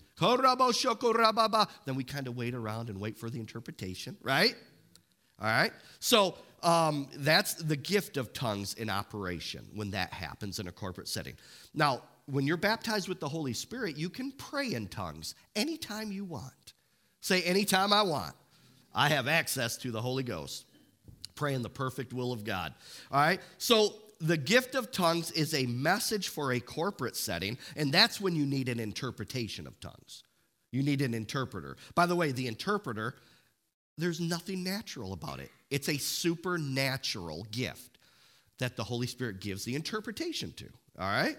then we kind of wait around and wait for the interpretation, right? All right? So um, that's the gift of tongues in operation when that happens in a corporate setting. Now, when you're baptized with the Holy Spirit, you can pray in tongues anytime you want. Say, anytime I want. I have access to the Holy Ghost. Pray in the perfect will of God. All right? So the gift of tongues is a message for a corporate setting, and that's when you need an interpretation of tongues. You need an interpreter. By the way, the interpreter, there's nothing natural about it. It's a supernatural gift that the Holy Spirit gives the interpretation to. All right?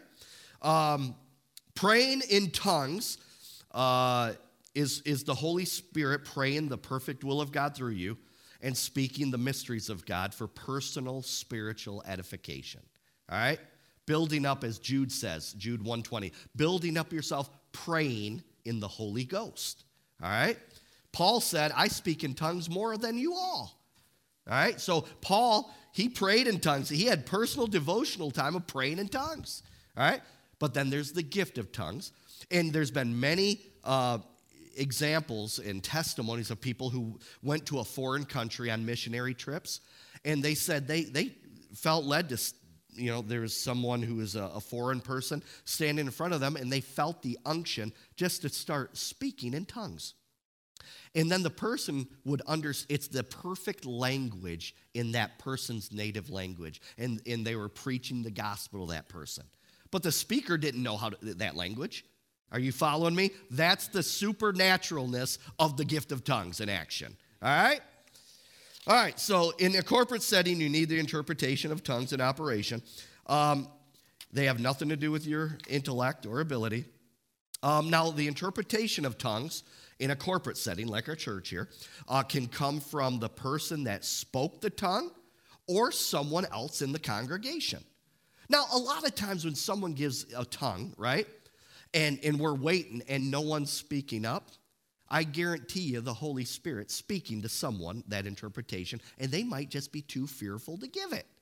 Um, praying in tongues uh, is, is the Holy Spirit praying the perfect will of God through you and speaking the mysteries of God for personal spiritual edification. All right? Building up, as Jude says, Jude one twenty, building up yourself, praying in the Holy Ghost. All right? Paul said, I speak in tongues more than you all. All right? So Paul, he prayed in tongues. He had personal devotional time of praying in tongues. All right? But then there's the gift of tongues. And there's been many uh, examples and testimonies of people who went to a foreign country on missionary trips. And they said they, they felt led to, you know, there was someone who was a, a foreign person standing in front of them, and they felt the unction just to start speaking in tongues. And then the person would understand, it's the perfect language in that person's native language. And, and they were preaching the gospel to that person. But the speaker didn't know how to, that language. Are you following me? That's the supernaturalness of the gift of tongues in action. All right? All right, so in a corporate setting, you need the interpretation of tongues in operation. Um, they have nothing to do with your intellect or ability. Um, now, the interpretation of tongues in a corporate setting, like our church here, uh, can come from the person that spoke the tongue or someone else in the congregation. Now, a lot of times when someone gives a tongue, right, and, and we're waiting and no one's speaking up, I guarantee you the Holy Spirit speaking to someone that interpretation, and they might just be too fearful to give it.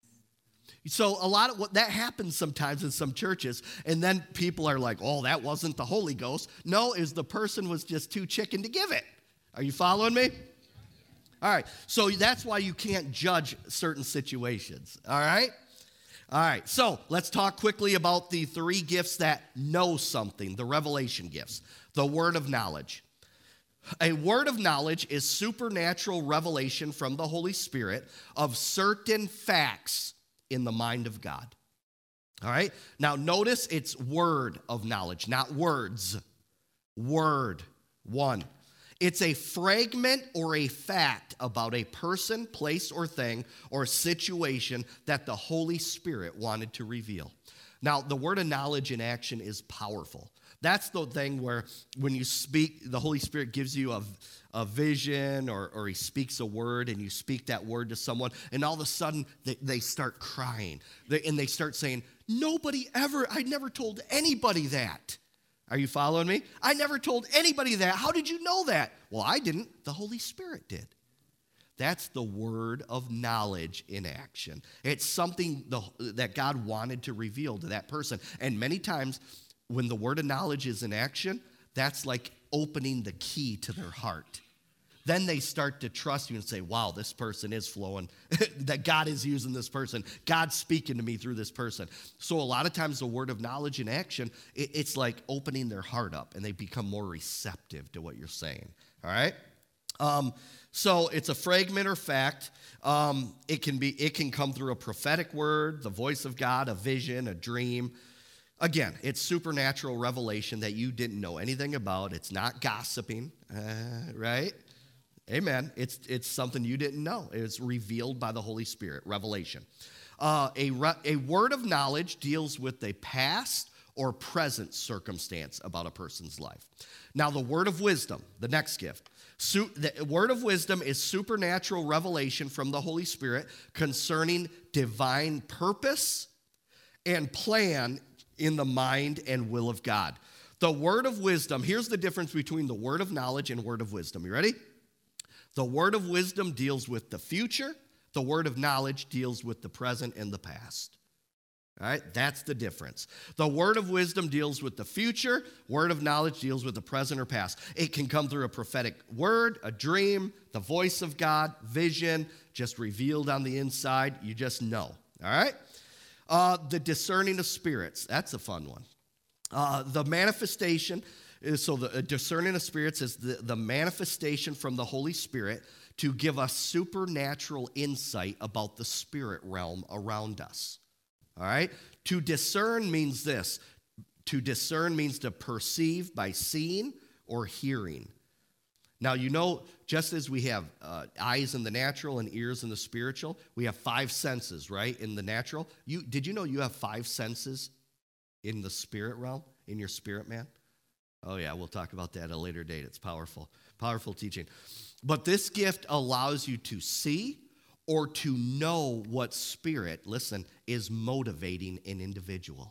So a lot of what that happens sometimes in some churches, and then people are like, oh, that wasn't the Holy Ghost. No, is the person was just too chicken to give it. Are you following me? All right, so that's why you can't judge certain situations, all right? All right, so let's talk quickly about the three gifts that know something, the revelation gifts, the word of knowledge. A word of knowledge is supernatural revelation from the Holy Spirit of certain facts in the mind of God. All right, now notice it's word of knowledge, not words. Word, one. It's a fragment or a fact about a person, place, or thing, or situation that the Holy Spirit wanted to reveal. Now, the word of knowledge in action is powerful. That's the thing where when you speak, the Holy Spirit gives you a, a vision or, or he speaks a word and you speak that word to someone, and all of a sudden they, they start crying. They, and they start saying, nobody ever, I never told anybody that. Are you following me? I never told anybody that. How did you know that? Well, I didn't. The Holy Spirit did. That's the word of knowledge in action. It's something the, that God wanted to reveal to that person. And many times when the word of knowledge is in action, that's like opening the key to their heart. Then they start to trust you and say, wow, this person is flowing, that God is using this person. God's speaking to me through this person. So a lot of times the word of knowledge in action, it, it's like opening their heart up and they become more receptive to what you're saying, all right? Um, so it's a fragment or fact. Um, it can be, it can come through a prophetic word, the voice of God, a vision, a dream. Again, it's supernatural revelation that you didn't know anything about. It's not gossiping, uh, right? Amen. It's it's something you didn't know. It's revealed by the Holy Spirit, revelation. Uh, a, re- a word of knowledge deals with a past or present circumstance about a person's life. Now, the word of wisdom, the next gift. Su- the word of wisdom is supernatural revelation from the Holy Spirit concerning divine purpose and plan in the mind and will of God. The word of wisdom, here's the difference between the word of knowledge and word of wisdom. You ready? The word of wisdom deals with the future. The word of knowledge deals with the present and the past. All right, that's the difference. The word of wisdom deals with the future. Word of knowledge deals with the present or past. It can come through a prophetic word, a dream, the voice of God, vision, just revealed on the inside. You just know. All right? Uh, the discerning of spirits. That's a fun one. Uh, the manifestation. So the discerning of spirits is the, the manifestation from the Holy Spirit to give us supernatural insight about the spirit realm around us. All right? To discern means this. To discern means to perceive by seeing or hearing. Now, you know, just as we have uh, eyes in the natural and ears in the spiritual, we have five senses, right, in the natural. You, did you know you have five senses in the spirit realm, in your spirit man? Oh, yeah, we'll talk about that at a later date. It's powerful, powerful teaching. But this gift allows you to see or to know what spirit, listen, is motivating an individual.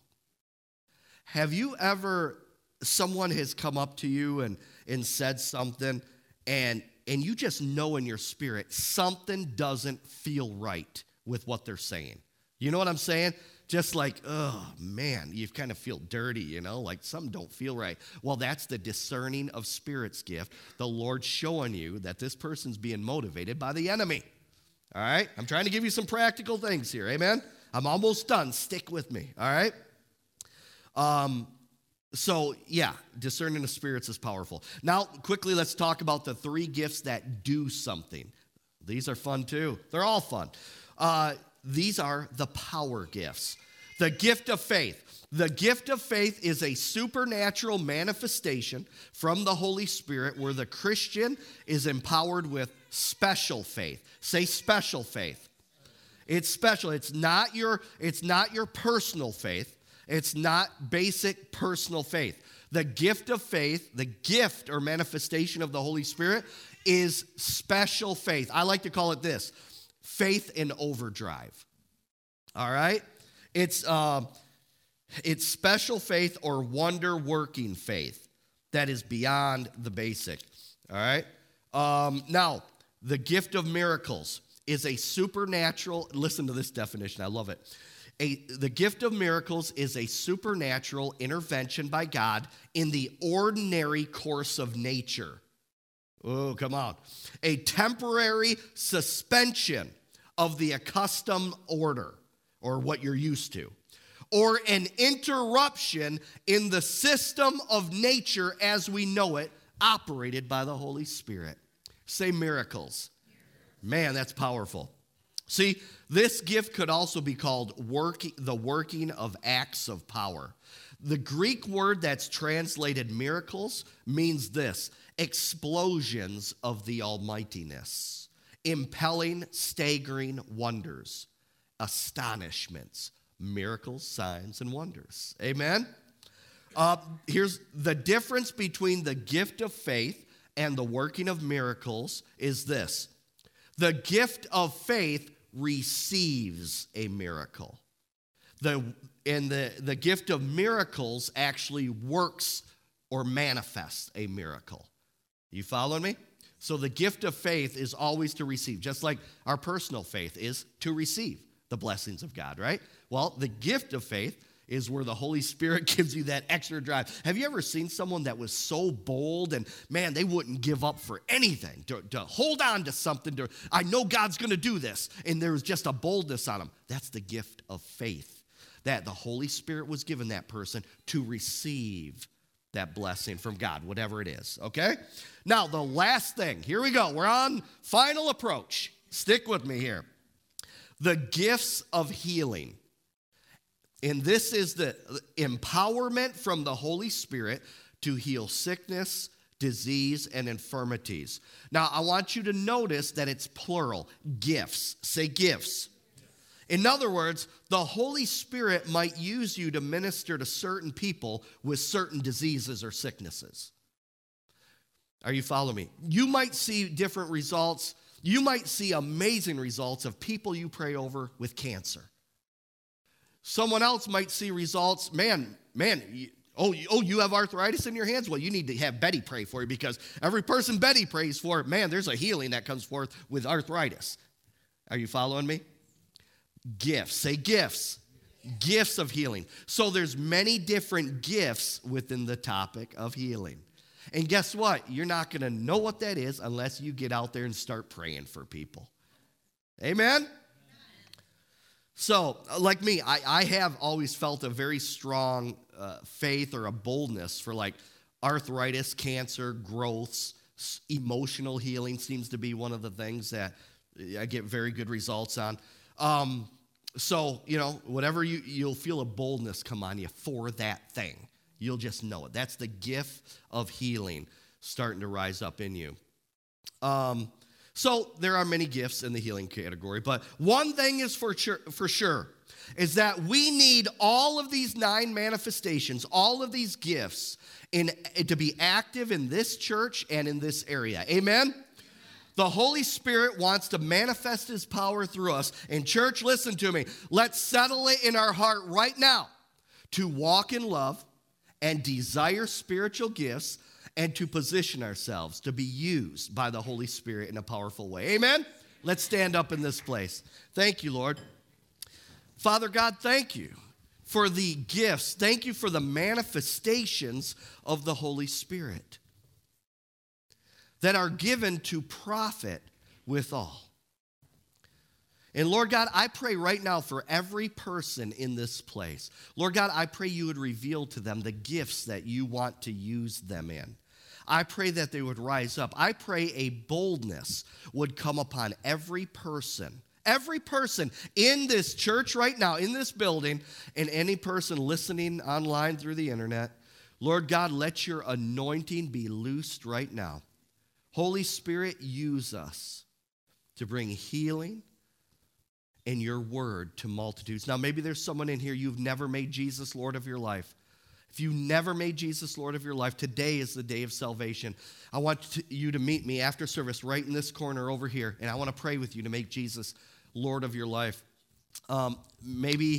Have you ever, someone has come up to you and, and said something, and, and you just know in your spirit something doesn't feel right with what they're saying? You know what I'm saying? Just like, oh, man, you kind of feel dirty, you know, like something don't feel right. Well, that's the discerning of spirits gift. The Lord's showing you that this person's being motivated by the enemy. All right? I'm trying to give you some practical things here. Amen? I'm almost done. Stick with me. All right? Um, so, yeah, discerning of spirits is powerful. Now, quickly, let's talk about the three gifts that do something. These are fun, too. They're all fun. Uh These are the power gifts. The gift of faith. The gift of faith is a supernatural manifestation from the Holy Spirit where the Christian is empowered with special faith. Say special faith. It's special. It's not your, it's not your personal faith. It's not basic personal faith. The gift of faith, the gift or manifestation of the Holy Spirit is special faith. I like to call it this. Faith in overdrive, all right? It's, uh, it's special faith or wonder-working faith that is beyond the basic. All right? Um, now, the gift of miracles is a supernatural, listen to this definition, I love it. A, the gift of miracles is a supernatural intervention by God in the ordinary course of nature. Oh, come on. A temporary suspension of the accustomed order, or what you're used to, or an interruption in the system of nature as we know it, operated by the Holy Spirit. Say miracles. Man, that's powerful. See, this gift could also be called working, the working of acts of power. The Greek word that's translated miracles means this: explosions of the almightiness, impelling, staggering wonders, astonishments, miracles, signs, and wonders. Amen? Uh, here's the difference between the gift of faith and the working of miracles is this. The gift of faith receives a miracle. The, and the, the gift of miracles actually works or manifests a miracle. You following me? So the gift of faith is always to receive, just like our personal faith is to receive the blessings of God, right? Well, the gift of faith is where the Holy Spirit gives you that extra drive. Have you ever seen someone that was so bold and, man, they wouldn't give up for anything, to, to hold on to something, to, I know God's going to do this, and there was just a boldness on them. That's the gift of faith that the Holy Spirit was given that person to receive that blessing from God, whatever it is, okay? Now, the last thing, here we go. We're on final approach. Stick with me here. The gifts of healing. And this is the empowerment from the Holy Spirit to heal sickness, disease, and infirmities. Now, I want you to notice that it's plural, gifts. Say gifts. In other words, the Holy Spirit might use you to minister to certain people with certain diseases or sicknesses. Are you following me? You might see different results. You might see amazing results of people you pray over with cancer. Someone else might see results, man, man, you, oh, you, oh, you have arthritis in your hands? Well, you need to have Betty pray for you, because every person Betty prays for, man, there's a healing that comes forth with arthritis. Are you following me? Gifts. Say gifts. Gifts of healing. So there's many different gifts within the topic of healing. And guess what? You're not going to know what that is unless you get out there and start praying for people. Amen? So, like me, I, I have always felt a very strong uh, faith or a boldness for like arthritis, cancer, growths, emotional healing seems to be one of the things that I get very good results on. Um, so, you know, whatever you, you'll feel a boldness come on you for that thing. You'll just know it. That's the gift of healing starting to rise up in you. Um So there are many gifts in the healing category, but one thing is for sure, for sure is that we need all of these nine manifestations, all of these gifts in, to be active in this church and in this area. Amen? The Holy Spirit wants to manifest his power through us. And church, listen to me. Let's settle it in our heart right now to walk in love and desire spiritual gifts, and to position ourselves to be used by the Holy Spirit in a powerful way. Amen? Let's stand up in this place. Thank you, Lord. Father God, thank you for the gifts. Thank you for the manifestations of the Holy Spirit that are given to profit withal. And Lord God, I pray right now for every person in this place. Lord God, I pray you would reveal to them the gifts that you want to use them in. I pray that they would rise up. I pray a boldness would come upon every person, every person in this church right now, in this building, and any person listening online through the internet. Lord God, let your anointing be loosed right now. Holy Spirit, use us to bring healing in your word to multitudes. Now, maybe there's someone in here, you've never made Jesus Lord of your life. If you never made Jesus Lord of your life, today is the day of salvation. I want to, you to meet me after service right in this corner over here, and I want to pray with you to make Jesus Lord of your life. Um, maybe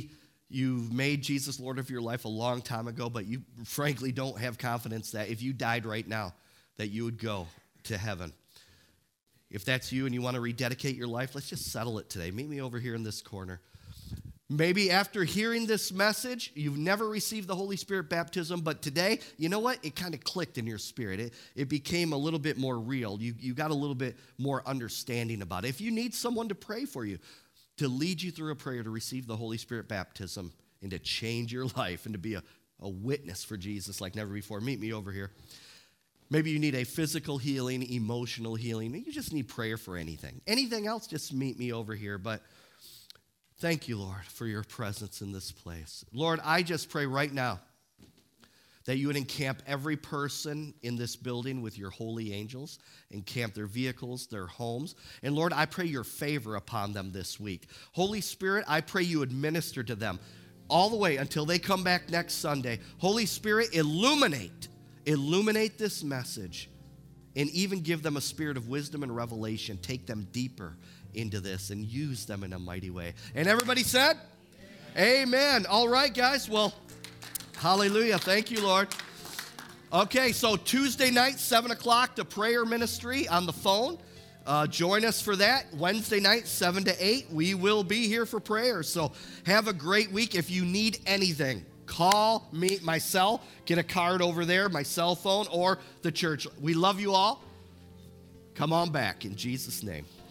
you've made Jesus Lord of your life a long time ago, but you frankly don't have confidence that if you died right now, that you would go to heaven. If that's you and you want to rededicate your life, let's just settle it today. Meet me over here in this corner. Maybe after hearing this message, you've never received the Holy Spirit baptism, but today, you know what? It kind of clicked in your spirit. It, it became a little bit more real. You, you got a little bit more understanding about it. If you need someone to pray for you, to lead you through a prayer to receive the Holy Spirit baptism and to change your life and to be a, a witness for Jesus like never before, meet me over here. Maybe you need a physical healing, emotional healing. You just need prayer for anything. Anything else, just meet me over here. But thank you, Lord, for your presence in this place. Lord, I just pray right now that you would encamp every person in this building with your holy angels, encamp their vehicles, their homes. And Lord, I pray your favor upon them this week. Holy Spirit, I pray you would minister to them all the way until they come back next Sunday. Holy Spirit, illuminate, illuminate this message and even give them a spirit of wisdom and revelation. Take them deeper into this and use them in a mighty way. And everybody said, amen. Amen. All right, guys. Well, hallelujah. Thank you, Lord. Okay, so Tuesday night, seven o'clock, the prayer ministry on the phone. Uh, join us for that. Wednesday night, seven to eight, we will be here for prayer. So have a great week. If you need anything, call me, my cell, get a card over there, my cell phone, or the church. We love you all. Come on back in Jesus' name.